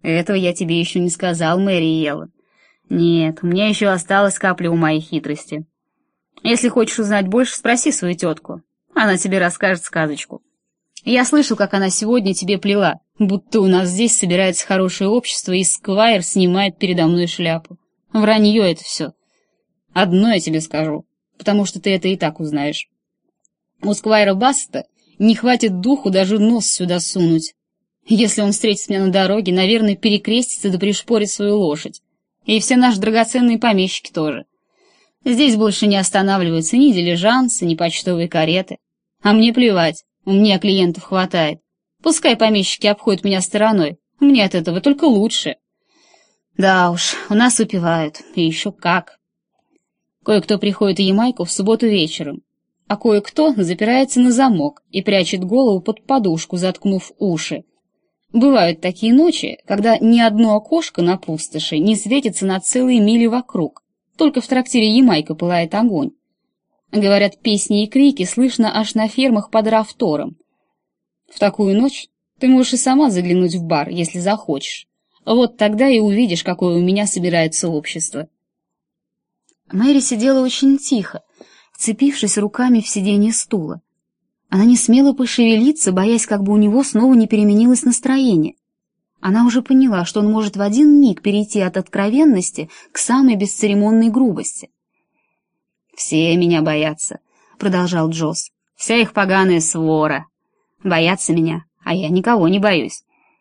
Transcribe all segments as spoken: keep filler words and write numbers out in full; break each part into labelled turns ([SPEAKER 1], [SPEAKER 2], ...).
[SPEAKER 1] Этого я тебе еще не сказал, Мэри Еллен. Нет, у меня еще осталась капля ума и хитрости. Если хочешь узнать больше, спроси свою тетку. Она тебе расскажет сказочку. Я слышал, как она сегодня тебе плела, будто у нас здесь собирается хорошее общество, и Сквайр снимает передо мной шляпу. Вранье это все. Одно я тебе скажу, потому что ты это и так узнаешь. У Сквайра Бассета не хватит духу даже нос сюда сунуть. Если он встретит меня на дороге, наверное, перекрестится да пришпорит свою лошадь. И все наши драгоценные помещики тоже. Здесь больше не останавливаются ни дилижансы, ни почтовые кареты. А мне плевать, у меня клиентов хватает. Пускай помещики обходят меня стороной, мне от этого только лучше. Да уж, у нас выпивают, и еще как. Кое-кто приходит в Ямайку в субботу вечером, а кое-кто запирается на замок и прячет голову под подушку, заткнув уши. Бывают такие ночи, когда ни одно окошко на пустоши не светится на целые мили вокруг, только в трактире Ямайка пылает огонь. Говорят, песни и крики слышно аж на фермах под Рафтором. В такую ночь ты можешь и сама заглянуть в бар, если захочешь. Вот тогда и увидишь, какое у меня собирается общество. Мэри сидела очень тихо, вцепившись руками в сиденье стула. Она не смела пошевелиться, боясь, как бы у него снова не переменилось настроение. Она уже поняла, что он может в один миг перейти от откровенности к самой бесцеремонной грубости. «Все меня боятся», — продолжал Джосс. «Вся их поганая свора. Боятся меня, а я никого не боюсь.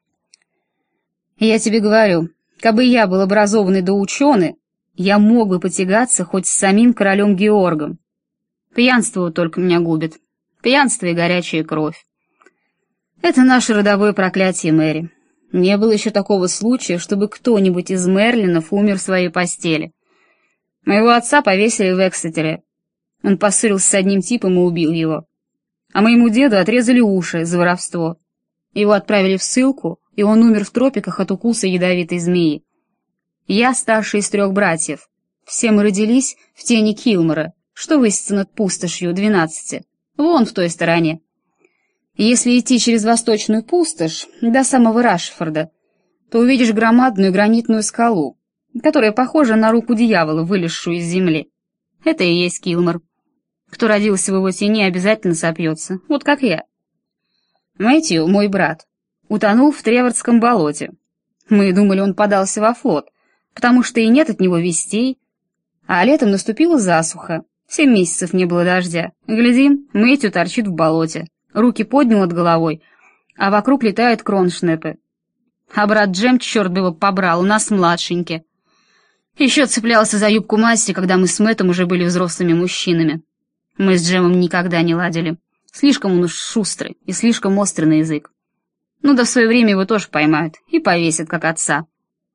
[SPEAKER 1] Я тебе говорю, кабы я был образованный да ученый, я мог бы потягаться хоть с самим королем Георгом. Пьянство только меня губит. Пьянство и горячая кровь. Это наше родовое проклятие, Мэри. Не было еще такого случая, чтобы кто-нибудь из Мерлинов умер в своей постели. Моего отца повесили в Эксетере. Он поссорился с одним типом и убил его. А моему деду отрезали уши за воровство. Его отправили в ссылку, и он умер в тропиках от укуса ядовитой змеи. Я старший из трех братьев. Все мы родились в тени Килмора, что высится над пустошью двенадцати, вон в той стороне. Если идти через восточную пустошь до самого Рашфорда, то увидишь громадную гранитную скалу, которая похожа на руку дьявола, вылезшую из земли. Это и есть Килмор. Кто родился в его тени, обязательно сопьется, вот как я. Мэтью, мой брат, утонул в Тревортском болоте. Мы думали, он подался во флот, потому что и нет от него вестей. А летом наступила засуха. Семь месяцев не было дождя. Глядим, Мэтью торчит в болоте. Руки поднял над головой, а вокруг летают кроншнепы. А брат Джем, черт бы его побрал, у нас младшенький. Еще цеплялся за юбку матери, когда мы с Мэттом уже были взрослыми мужчинами. Мы с Джемом никогда не ладили. Слишком он уж шустрый и слишком острый на язык. Ну да в свое время его тоже поймают и повесят, как отца.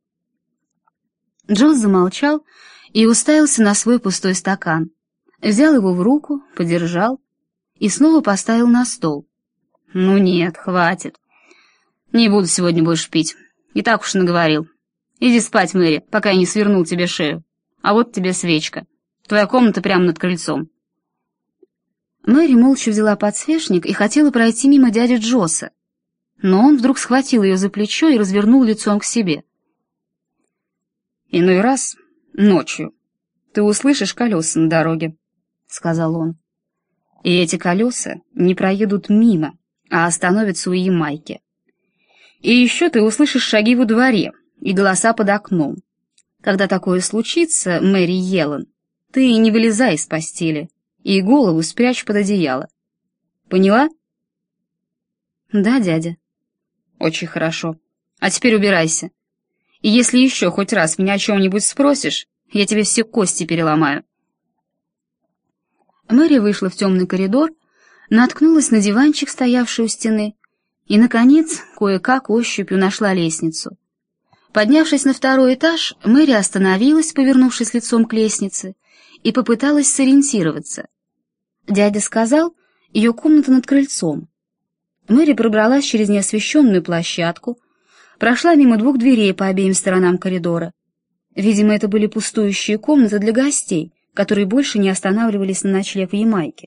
[SPEAKER 1] Джосс замолчал и уставился на свой пустой стакан. Взял его в руку, подержал и снова поставил на стол. «Ну нет, хватит. Не буду сегодня больше пить. И так уж наговорил. Иди спать, Мэри, пока я не свернул тебе шею. А вот тебе свечка. Твоя комната прямо над крыльцом». Мэри молча взяла подсвечник и хотела пройти мимо дяди Джосса, но он вдруг схватил ее за плечо и развернул лицом к себе. «Иной раз, ночью, ты услышишь колеса на дороге», — сказал он. «И эти колеса не проедут мимо, а остановятся у Ямайки. И еще ты услышишь шаги во дворе и голоса под окном. Когда такое случится, Мэри Еллен, ты не вылезай из постели и голову спрячь под одеяло. Поняла?» «Да, дядя». «Очень хорошо. А теперь убирайся. И если еще хоть раз меня о чем-нибудь спросишь, я тебе все кости переломаю». Мэри вышла в темный коридор, наткнулась на диванчик, стоявший у стены, и, наконец, кое-как ощупью нашла лестницу. Поднявшись на второй этаж, Мэри остановилась, повернувшись лицом к лестнице, и попыталась сориентироваться. Дядя сказал, ее комната над крыльцом. Мэри пробралась через неосвещенную площадку, прошла мимо двух дверей по обеим сторонам коридора. Видимо, это были пустующие комнаты для гостей, которые больше не останавливались на ночлег в Ямайке.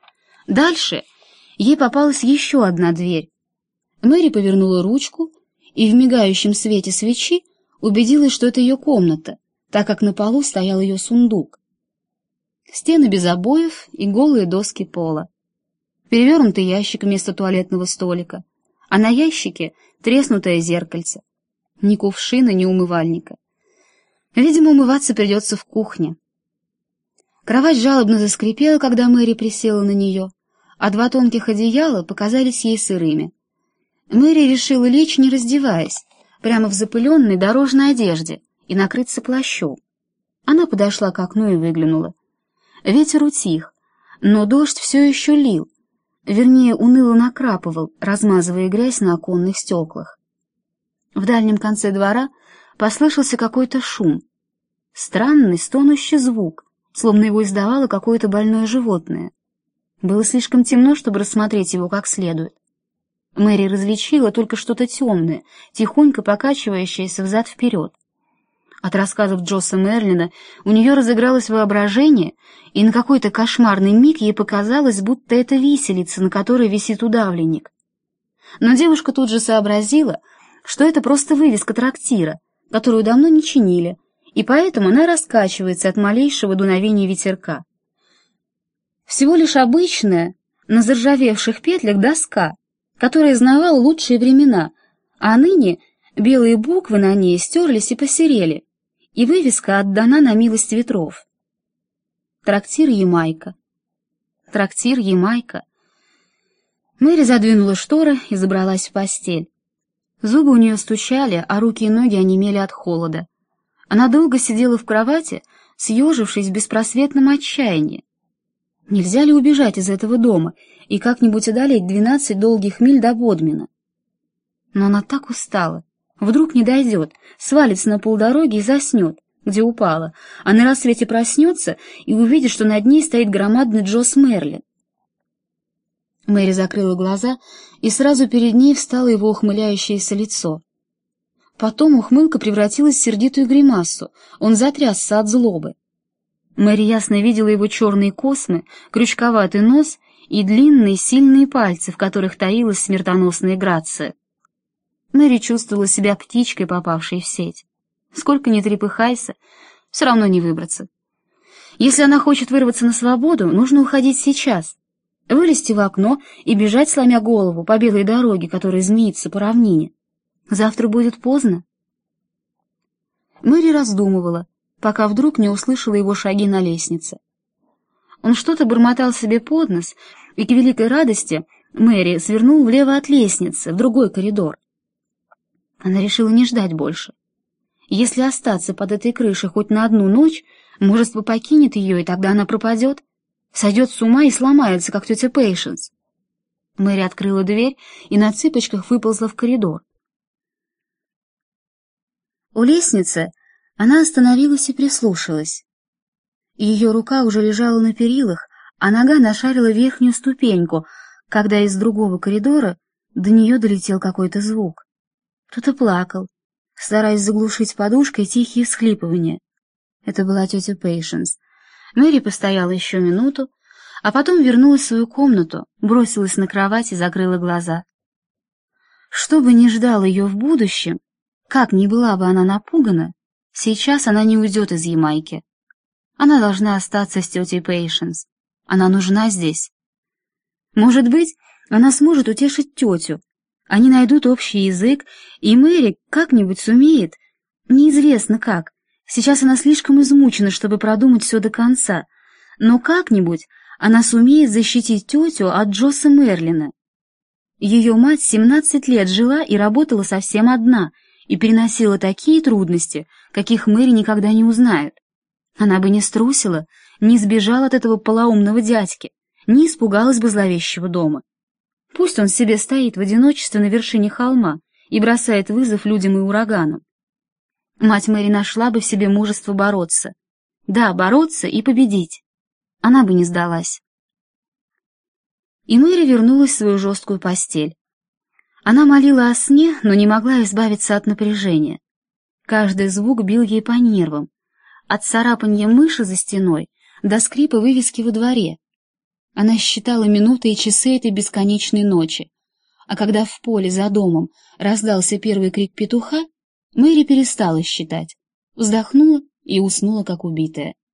[SPEAKER 1] Дальше ей попалась еще одна дверь. Мэри повернула ручку и в мигающем свете свечи убедилась, что это ее комната, так как на полу стоял ее сундук. Стены без обоев и голые доски пола. Перевернутый ящик вместо туалетного столика, а на ящике треснутое зеркальце. Ни кувшина, ни умывальника. Видимо, умываться придется в кухне. Кровать жалобно заскрипела, когда Мэри присела на нее, а два тонких одеяла показались ей сырыми. Мэри решила лечь, не раздеваясь, прямо в запыленной дорожной одежде и накрыться плащом. Она подошла к окну и выглянула. Ветер утих, но дождь все еще лил, вернее, уныло накрапывал, размазывая грязь на оконных стеклах. В дальнем конце двора послышался какой-то шум. Странный стонущий звук, словно его издавало какое-то больное животное. Было слишком темно, чтобы рассмотреть его как следует. Мэри различила только что-то темное, тихонько покачивающееся взад-вперед. От рассказов Джосса Мерлина у нее разыгралось воображение, и на какой-то кошмарный миг ей показалось, будто это виселица, на которой висит удавленник. Но девушка тут же сообразила, что это просто вывеска трактира, которую давно не чинили, и поэтому она раскачивается от малейшего дуновения ветерка. Всего лишь обычная, на заржавевших петлях доска, которая знавала лучшие времена, а ныне белые буквы на ней стерлись и посерели, и вывеска отдана на милость ветров. Трактир Ямайка. Трактир Ямайка. Мэри задвинула шторы и забралась в постель. Зубы у нее стучали, а руки и ноги онемели от холода. Она долго сидела в кровати, съежившись в беспросветном отчаянии. Нельзя ли убежать из этого дома и как-нибудь одолеть двенадцать долгих миль до Бодмина? Но она так устала. Вдруг не дойдет, свалится на полдороги и заснет, где упала, а на рассвете проснется и увидит, что над ней стоит громадный Джосс Мерлин. Мэри закрыла глаза, и сразу перед ней встало его ухмыляющееся лицо. Потом ухмылка превратилась в сердитую гримасу, он затрясся от злобы. Мэри ясно видела его черные космы, крючковатый нос и длинные сильные пальцы, в которых таилась смертоносная грация. Мэри чувствовала себя птичкой, попавшей в сеть. Сколько ни трепыхайся, все равно не выбраться. Если она хочет вырваться на свободу, нужно уходить сейчас, вылезти в окно и бежать, сломя голову, по белой дороге, которая змеится по равнине. Завтра будет поздно. Мэри раздумывала, пока вдруг не услышала его шаги на лестнице. Он что-то бормотал себе под нос, и к великой радости Мэри свернул влево от лестницы, в другой коридор. Она решила не ждать больше. Если остаться под этой крышей хоть на одну ночь, мужество покинет ее, и тогда она пропадет, сойдет с ума и сломается, как тетя Пейшенс. Мэри открыла дверь и на цыпочках выползла в коридор. У лестницы она остановилась и прислушалась. Ее рука уже лежала на перилах, а нога нашарила верхнюю ступеньку, когда из другого коридора до нее долетел какой-то звук. Кто-то плакал, стараясь заглушить подушкой тихие всхлипывания. Это была тетя Пейшенс. Мэри постояла еще минуту, а потом вернулась в свою комнату, бросилась на кровать и закрыла глаза. Что бы ни ждало ее в будущем, как ни была бы она напугана, сейчас она не уйдет из Ямайки. Она должна остаться с тетей Пейшенс. Она нужна здесь. Может быть, она сможет утешить тетю. Они найдут общий язык, и Мэри как-нибудь сумеет. Неизвестно как. Сейчас она слишком измучена, чтобы продумать все до конца. Но как-нибудь она сумеет защитить тетю от Джосса Мерлина. Ее мать семнадцать лет жила и работала совсем одна, и переносила такие трудности, каких Мэри никогда не узнает. Она бы не струсила, не сбежала от этого полоумного дядьки, не испугалась бы зловещего дома. Пусть он себе стоит в одиночестве на вершине холма и бросает вызов людям и ураганам. Мать Мэри нашла бы в себе мужество бороться. Да, бороться и победить. Она бы не сдалась. И Мэри вернулась в свою жесткую постель. Она молила о сне, но не могла избавиться от напряжения. Каждый звук бил ей по нервам. От царапанья мыши за стеной до скрипа вывески во дворе. Она считала минуты и часы этой бесконечной ночи. А когда в поле за домом раздался первый крик петуха, Мэри перестала считать, вздохнула и уснула, как убитая.